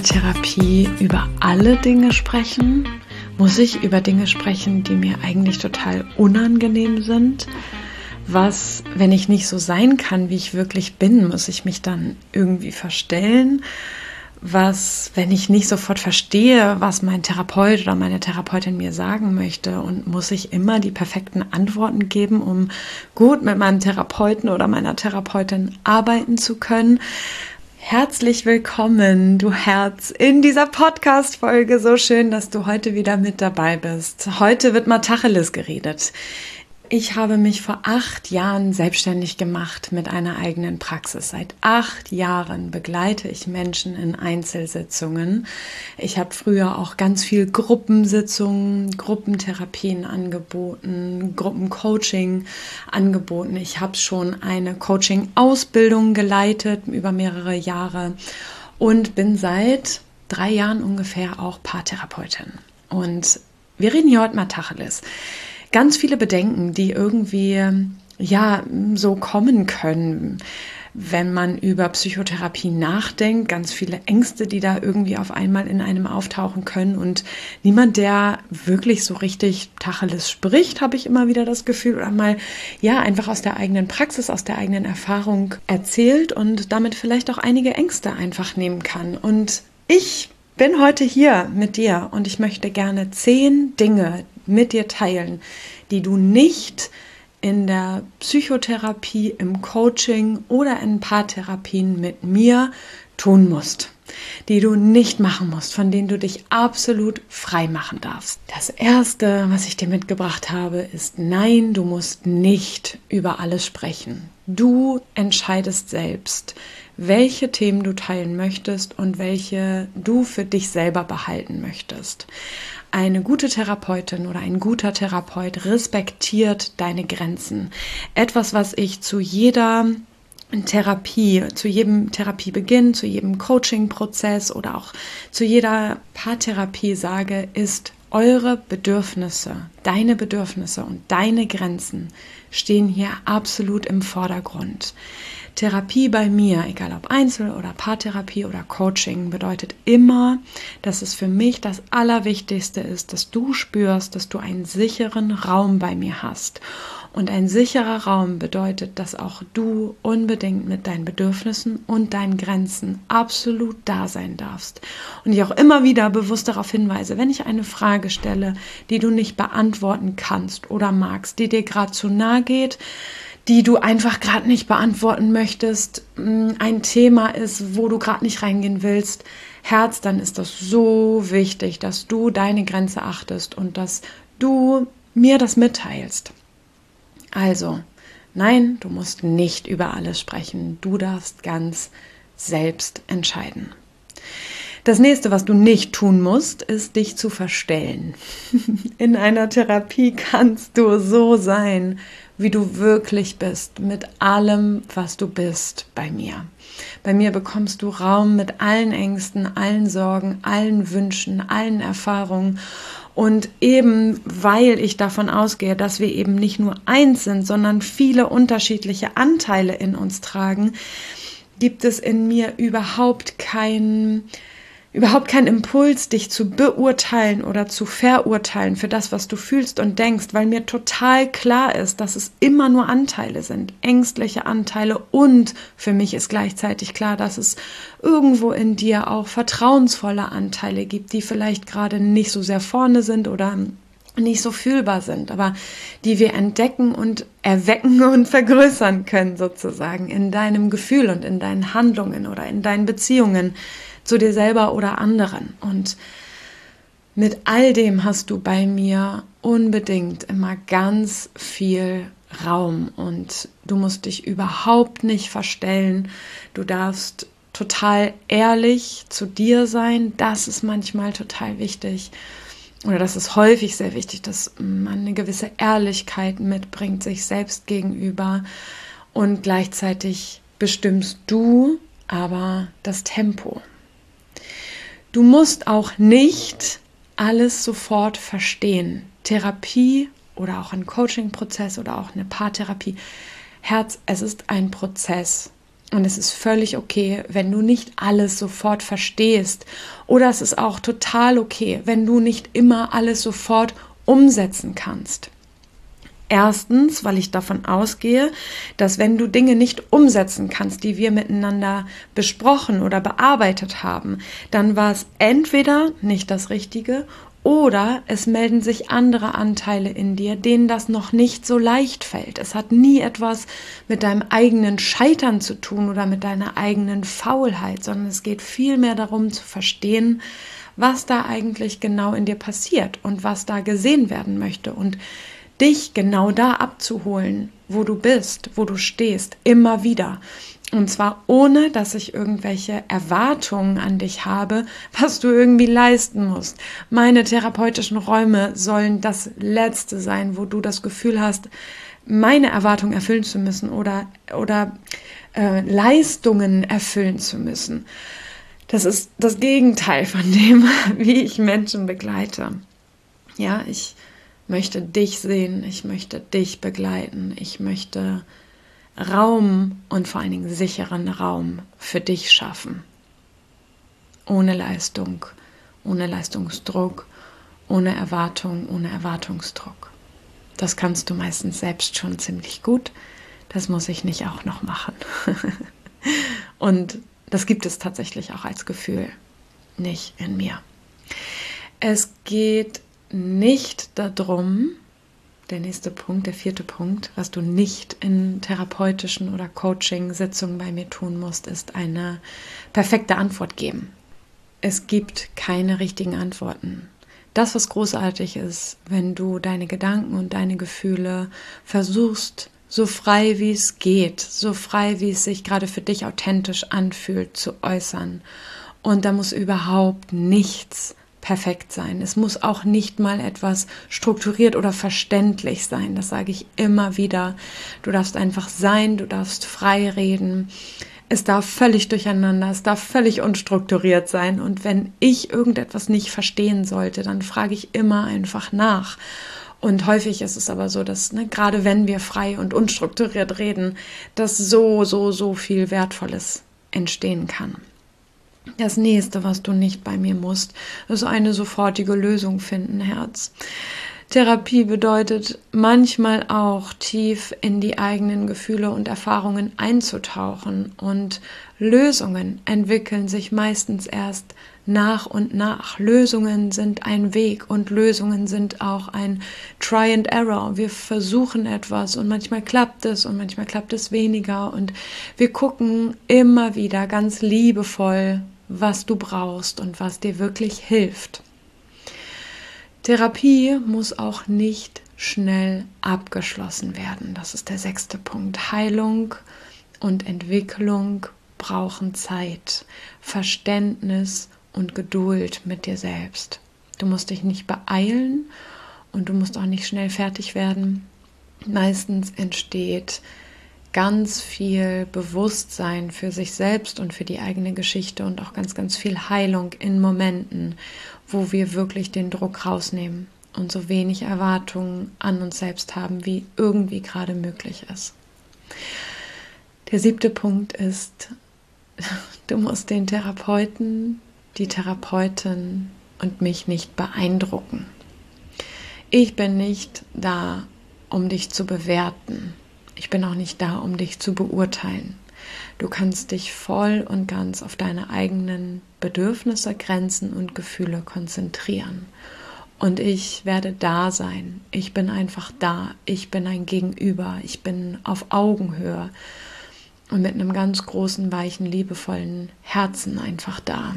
Therapie über alle Dinge sprechen? Muss ich über Dinge sprechen, die mir eigentlich total unangenehm sind? Was, wenn ich nicht so sein kann, wie ich wirklich bin, muss ich mich dann irgendwie verstellen? Was, wenn ich nicht sofort verstehe, was mein Therapeut oder meine Therapeutin mir sagen möchte, und muss ich immer die perfekten Antworten geben, um gut mit meinem Therapeuten oder meiner Therapeutin arbeiten zu können? Herzlich willkommen, du Herz, in dieser Podcast-Folge. So schön, dass du heute wieder mit dabei bist. Heute wird mal Tacheles geredet. Ich habe mich vor 8 Jahren selbstständig gemacht mit einer eigenen Praxis. Seit 8 Jahren begleite ich Menschen in Einzelsitzungen. Ich habe früher auch ganz viel Gruppensitzungen, Gruppentherapien angeboten, Gruppencoaching angeboten. Ich habe schon eine Coaching-Ausbildung geleitet über mehrere Jahre und bin seit 3 Jahren ungefähr auch Paartherapeutin. Und wir reden hier heute mal Tacheles. Ganz viele Bedenken, die irgendwie so kommen können, wenn man über Psychotherapie nachdenkt. Ganz viele Ängste, die da irgendwie auf einmal in einem auftauchen können. Und niemand, der wirklich so richtig Tacheles spricht, habe ich immer wieder das Gefühl, oder mal einfach aus der eigenen Praxis, aus der eigenen Erfahrung erzählt und damit vielleicht auch einige Ängste einfach nehmen kann. Und ich bin heute hier mit dir und ich möchte gerne 10 Dinge mit dir teilen, die du nicht in der Psychotherapie, im Coaching oder in Paartherapien mit mir tun musst, die du nicht machen musst, von denen du dich absolut frei machen darfst. Das Erste, was ich dir mitgebracht habe, ist: Nein, du musst nicht über alles sprechen. Du entscheidest selbst, welche Themen du teilen möchtest und welche du für dich selber behalten möchtest. Eine gute Therapeutin oder ein guter Therapeut respektiert deine Grenzen. Etwas, was ich zu jeder Therapie, zu jedem Therapiebeginn, zu jedem Coaching-Prozess oder auch zu jeder Paartherapie sage, ist: Eure Bedürfnisse, deine Bedürfnisse und deine Grenzen stehen hier absolut im Vordergrund. Therapie bei mir, egal ob Einzel- oder Paartherapie oder Coaching, bedeutet immer, dass es für mich das Allerwichtigste ist, dass du spürst, dass du einen sicheren Raum bei mir hast. Und ein sicherer Raum bedeutet, dass auch du unbedingt mit deinen Bedürfnissen und deinen Grenzen absolut da sein darfst. Und ich auch immer wieder bewusst darauf hinweise, wenn ich eine Frage stelle, die du nicht beantworten kannst oder magst, die dir gerade zu nahe geht, die du einfach gerade nicht beantworten möchtest, ein Thema ist, wo du gerade nicht reingehen willst, Herz, dann ist das so wichtig, dass du deine Grenze achtest und dass du mir das mitteilst. Also, nein, du musst nicht über alles sprechen. Du darfst ganz selbst entscheiden. Das nächste, was du nicht tun musst, ist, dich zu verstellen. In einer Therapie kannst du so sein, wie du wirklich bist, mit allem, was du bist bei mir. Bei mir bekommst du Raum mit allen Ängsten, allen Sorgen, allen Wünschen, allen Erfahrungen. Und eben, weil ich davon ausgehe, dass wir eben nicht nur eins sind, sondern viele unterschiedliche Anteile in uns tragen, gibt es in mir überhaupt keinen Impuls, dich zu beurteilen oder zu verurteilen für das, was du fühlst und denkst, weil mir total klar ist, dass es immer nur Anteile sind, ängstliche Anteile, und für mich ist gleichzeitig klar, dass es irgendwo in dir auch vertrauensvolle Anteile gibt, die vielleicht gerade nicht so sehr vorne sind oder nicht so fühlbar sind, aber die wir entdecken und erwecken und vergrößern können sozusagen in deinem Gefühl und in deinen Handlungen oder in deinen Beziehungen zu dir selber oder anderen. Und mit all dem hast du bei mir unbedingt immer ganz viel Raum und du musst dich überhaupt nicht verstellen. Du darfst total ehrlich zu dir sein. Das ist manchmal total wichtig. Oder das ist häufig sehr wichtig, dass man eine gewisse Ehrlichkeit mitbringt, sich selbst gegenüber, und gleichzeitig bestimmst du aber das Tempo. Du musst auch nicht alles sofort verstehen. Therapie oder auch ein Coaching-Prozess oder auch eine Paartherapie. Herz, es ist ein Prozess. Und es ist völlig okay, wenn du nicht alles sofort verstehst. Oder es ist auch total okay, wenn du nicht immer alles sofort umsetzen kannst. Erstens, weil ich davon ausgehe, dass wenn du Dinge nicht umsetzen kannst, die wir miteinander besprochen oder bearbeitet haben, dann war es entweder nicht das Richtige oder es melden sich andere Anteile in dir, denen das noch nicht so leicht fällt. Es hat nie etwas mit deinem eigenen Scheitern zu tun oder mit deiner eigenen Faulheit, sondern es geht vielmehr darum zu verstehen, was da eigentlich genau in dir passiert und was da gesehen werden möchte und dich genau da abzuholen, wo du bist, wo du stehst, immer wieder. Und zwar ohne, dass ich irgendwelche Erwartungen an dich habe, was du irgendwie leisten musst. Meine therapeutischen Räume sollen das Letzte sein, wo du das Gefühl hast, meine Erwartungen erfüllen zu müssen oder Leistungen erfüllen zu müssen. Das ist das Gegenteil von dem, wie ich Menschen begleite. Ja, ich möchte dich sehen, ich möchte dich begleiten, ich möchte Raum und vor allen Dingen sicheren Raum für dich schaffen. Ohne Leistung, ohne Leistungsdruck, ohne Erwartung, ohne Erwartungsdruck. Das kannst du meistens selbst schon ziemlich gut, das muss ich nicht auch noch machen. Und das gibt es tatsächlich auch als Gefühl, nicht in mir. Es geht nicht darum, der nächste Punkt, der 4. Punkt, was du nicht in therapeutischen oder Coaching-Sitzungen bei mir tun musst, ist eine perfekte Antwort geben. Es gibt keine richtigen Antworten. Das, was großartig ist, wenn du deine Gedanken und deine Gefühle versuchst, so frei wie es geht, so frei wie es sich gerade für dich authentisch anfühlt, zu äußern. Und da muss überhaupt nichts perfekt sein. Es muss auch nicht mal etwas strukturiert oder verständlich sein. Das sage ich immer wieder. Du darfst einfach sein, du darfst frei reden. Es darf völlig durcheinander, es darf völlig unstrukturiert sein. Und wenn ich irgendetwas nicht verstehen sollte, dann frage ich immer einfach nach. Und häufig ist es aber so, dass gerade wenn wir frei und unstrukturiert reden, dass so viel Wertvolles entstehen kann. Das nächste, was du nicht bei mir musst, ist eine sofortige Lösung finden, Herz. Therapie bedeutet manchmal auch tief in die eigenen Gefühle und Erfahrungen einzutauchen und Lösungen entwickeln sich meistens erst nach und nach. Lösungen sind ein Weg und Lösungen sind auch ein Try and Error. Wir versuchen etwas und manchmal klappt es und manchmal klappt es weniger und wir gucken immer wieder ganz liebevoll, was du brauchst und was dir wirklich hilft. Therapie muss auch nicht schnell abgeschlossen werden. Das ist der 6. Punkt. Heilung und Entwicklung brauchen Zeit, Verständnis und Geduld mit dir selbst. Du musst dich nicht beeilen und du musst auch nicht schnell fertig werden. Meistens entsteht ganz viel Bewusstsein für sich selbst und für die eigene Geschichte und auch ganz viel Heilung in Momenten, wo wir wirklich den Druck rausnehmen und so wenig Erwartungen an uns selbst haben, wie irgendwie gerade möglich ist. Der 7. Punkt ist, du musst den Therapeuten, die Therapeutin und mich nicht beeindrucken. Ich bin nicht da, um dich zu bewerten. Ich bin auch nicht da, um dich zu beurteilen. Du kannst dich voll und ganz auf deine eigenen Bedürfnisse, Grenzen und Gefühle konzentrieren. Und ich werde da sein. Ich bin einfach da. Ich bin ein Gegenüber. Ich bin auf Augenhöhe und mit einem ganz großen, weichen, liebevollen Herzen einfach da.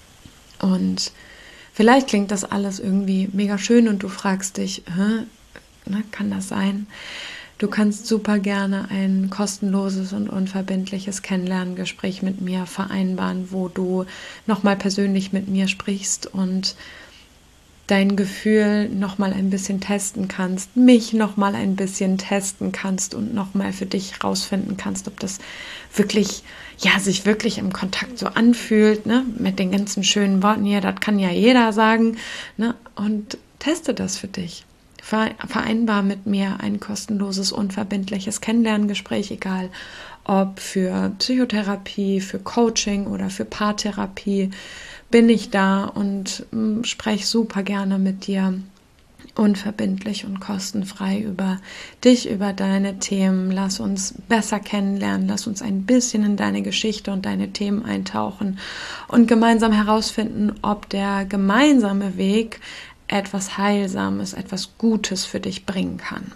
Und vielleicht klingt das alles irgendwie mega schön und du fragst dich, kann das sein? Du kannst super gerne ein kostenloses und unverbindliches Kennenlerngespräch mit mir vereinbaren, wo du nochmal persönlich mit mir sprichst und dein Gefühl nochmal ein bisschen testen kannst, mich nochmal ein bisschen testen kannst und nochmal für dich rausfinden kannst, ob das wirklich, sich wirklich im Kontakt so anfühlt, mit den ganzen schönen Worten hier, das kann ja jeder sagen, und teste das für dich. Vereinbar mit mir ein kostenloses, unverbindliches Kennenlerngespräch, egal ob für Psychotherapie, für Coaching oder für Paartherapie, bin ich da und spreche super gerne mit dir unverbindlich und kostenfrei über dich, über deine Themen. Lass uns besser kennenlernen, lass uns ein bisschen in deine Geschichte und deine Themen eintauchen und gemeinsam herausfinden, ob der gemeinsame Weg etwas Heilsames, etwas Gutes für dich bringen kann.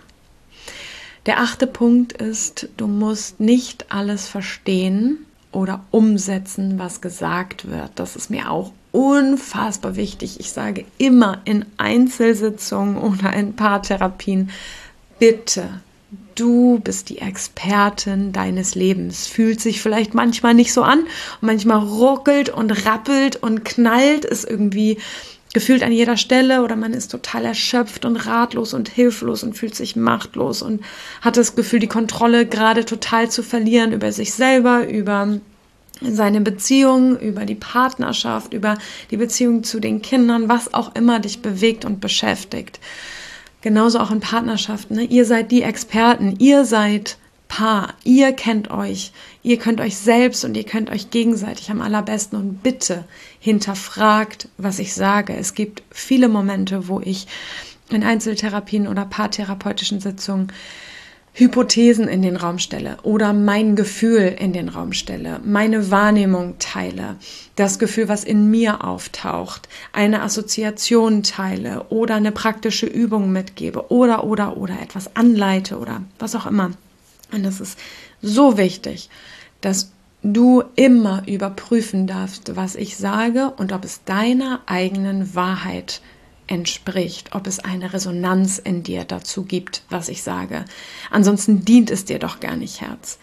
Der 8. Punkt ist, du musst nicht alles verstehen oder umsetzen, was gesagt wird. Das ist mir auch unfassbar wichtig. Ich sage immer in Einzelsitzungen oder in Paartherapien, bitte, du bist die Expertin deines Lebens. Fühlt sich vielleicht manchmal nicht so an. Manchmal ruckelt und rappelt und knallt es irgendwie gefühlt an jeder Stelle oder man ist total erschöpft und ratlos und hilflos und fühlt sich machtlos und hat das Gefühl, die Kontrolle gerade total zu verlieren über sich selber, über seine Beziehung, über die Partnerschaft, über die Beziehung zu den Kindern, was auch immer dich bewegt und beschäftigt. Genauso auch in Partnerschaften. Ne? Ihr seid die Experten, ihr seid Paar, ihr kennt euch, ihr könnt euch selbst und ihr könnt euch gegenseitig am allerbesten und bitte hinterfragt, was ich sage. Es gibt viele Momente, wo ich in Einzeltherapien oder paartherapeutischen Sitzungen Hypothesen in den Raum stelle oder mein Gefühl in den Raum stelle, meine Wahrnehmung teile, das Gefühl, was in mir auftaucht, eine Assoziation teile oder eine praktische Übung mitgebe oder etwas anleite oder was auch immer. Und das ist so wichtig, dass du immer überprüfen darfst, was ich sage und ob es deiner eigenen Wahrheit entspricht, ob es eine Resonanz in dir dazu gibt, was ich sage. Ansonsten dient es dir doch gar nicht, Herz.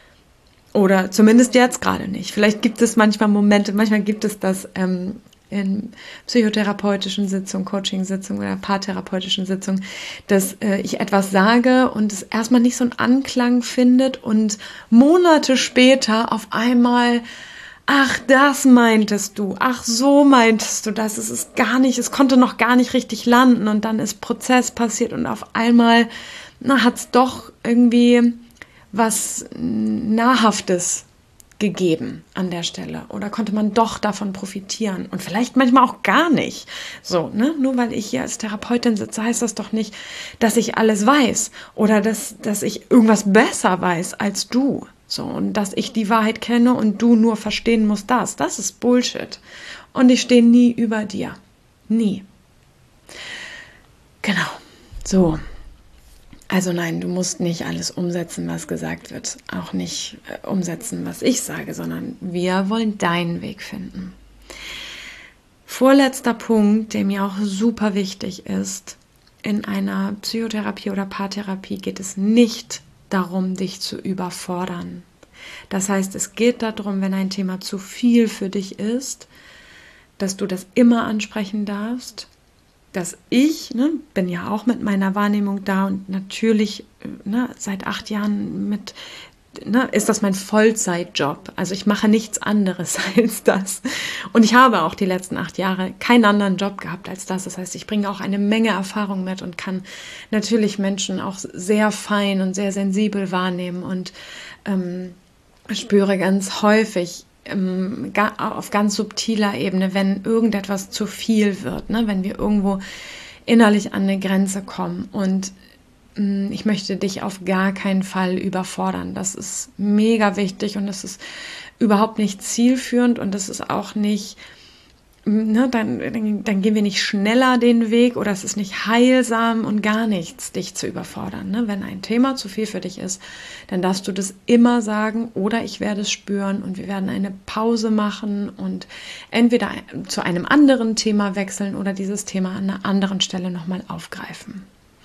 Oder zumindest jetzt gerade nicht. Vielleicht gibt es manchmal Momente, manchmal gibt es das in psychotherapeutischen Sitzungen, Coaching-Sitzungen oder paartherapeutischen Sitzungen, dass ich etwas sage und es erstmal nicht so einen Anklang findet und Monate später auf einmal, ach, das meintest du, ach, so meintest du das, es ist gar nicht, es konnte noch gar nicht richtig landen und dann ist Prozess passiert und auf einmal hat es doch irgendwie was Nahrhaftes gegeben an der Stelle oder konnte man doch davon profitieren und vielleicht manchmal auch gar nicht. So, ne? Nur weil ich hier als Therapeutin sitze, heißt das doch nicht, dass ich alles weiß oder dass ich irgendwas besser weiß als du. So, und dass ich die Wahrheit kenne und du nur verstehen musst das. Das ist Bullshit. Und ich stehe nie über dir. Nie. Genau. So. Also nein, du musst nicht alles umsetzen, was gesagt wird. Auch nicht umsetzen, was ich sage, sondern wir wollen deinen Weg finden. Vorletzter Punkt, der mir auch super wichtig ist. In einer Psychotherapie oder Paartherapie geht es nicht darum, dich zu überfordern. Das heißt, es geht darum, wenn ein Thema zu viel für dich ist, dass du das immer ansprechen darfst, dass ich, bin ja auch mit meiner Wahrnehmung da und natürlich seit 8 Jahren ist das mein Vollzeitjob. Also ich mache nichts anderes als das. Und ich habe auch die letzten 8 Jahre keinen anderen Job gehabt als das. Das heißt, ich bringe auch eine Menge Erfahrung mit und kann natürlich Menschen auch sehr fein und sehr sensibel wahrnehmen und spüre ganz häufig auf ganz subtiler Ebene, wenn irgendetwas zu viel wird, wenn wir irgendwo innerlich an eine Grenze kommen und ich möchte dich auf gar keinen Fall überfordern. Das ist mega wichtig und das ist überhaupt nicht zielführend und das ist auch nicht, dann gehen wir nicht schneller den Weg oder es ist nicht heilsam und gar nichts, dich zu überfordern. Wenn ein Thema zu viel für dich ist, dann darfst du das immer sagen oder ich werde es spüren und wir werden eine Pause machen und entweder zu einem anderen Thema wechseln oder dieses Thema an einer anderen Stelle nochmal aufgreifen.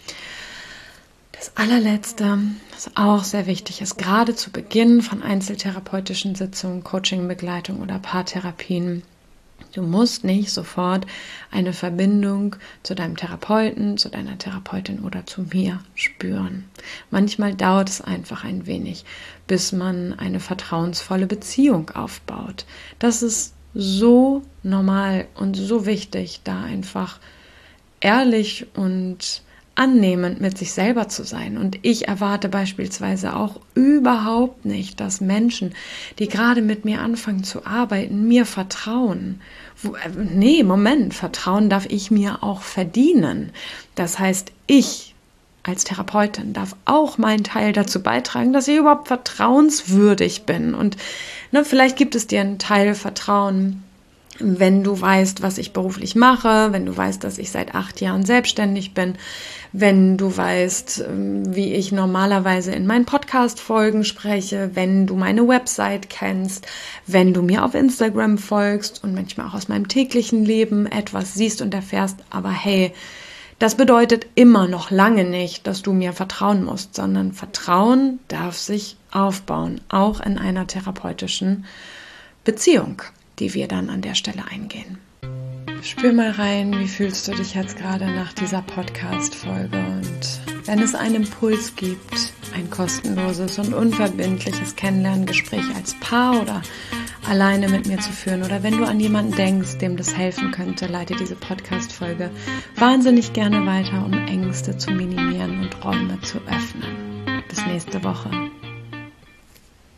Das allerletzte, was auch sehr wichtig ist, gerade zu Beginn von einzeltherapeutischen Sitzungen, Coaching-Begleitung oder Paartherapien, du musst nicht sofort eine Verbindung zu deinem Therapeuten, zu deiner Therapeutin oder zu mir spüren. Manchmal dauert es einfach ein wenig, bis man eine vertrauensvolle Beziehung aufbaut. Das ist so normal und so wichtig, da einfach ehrlich und annehmend mit sich selber zu sein. Und ich erwarte beispielsweise auch überhaupt nicht, dass Menschen, die gerade mit mir anfangen zu arbeiten, mir vertrauen. Nee, Moment, Vertrauen darf ich mir auch verdienen. Das heißt, ich als Therapeutin darf auch meinen Teil dazu beitragen, dass ich überhaupt vertrauenswürdig bin. Und vielleicht gibt es dir einen Teil Vertrauen, wenn du weißt, was ich beruflich mache, wenn du weißt, dass ich seit 8 Jahren selbstständig bin, wenn du weißt, wie ich normalerweise in meinen Podcast-Folgen spreche, wenn du meine Website kennst, wenn du mir auf Instagram folgst und manchmal auch aus meinem täglichen Leben etwas siehst und erfährst, aber hey, das bedeutet immer noch lange nicht, dass du mir vertrauen musst, sondern Vertrauen darf sich aufbauen, auch in einer therapeutischen Beziehung, die wir dann an der Stelle eingehen. Spür mal rein, wie fühlst du dich jetzt gerade nach dieser Podcast-Folge, und wenn es einen Impuls gibt, ein kostenloses und unverbindliches Kennenlerngespräch als Paar oder alleine mit mir zu führen, oder wenn du an jemanden denkst, dem das helfen könnte, leite diese Podcast-Folge wahnsinnig gerne weiter, um Ängste zu minimieren und Räume zu öffnen. Bis nächste Woche.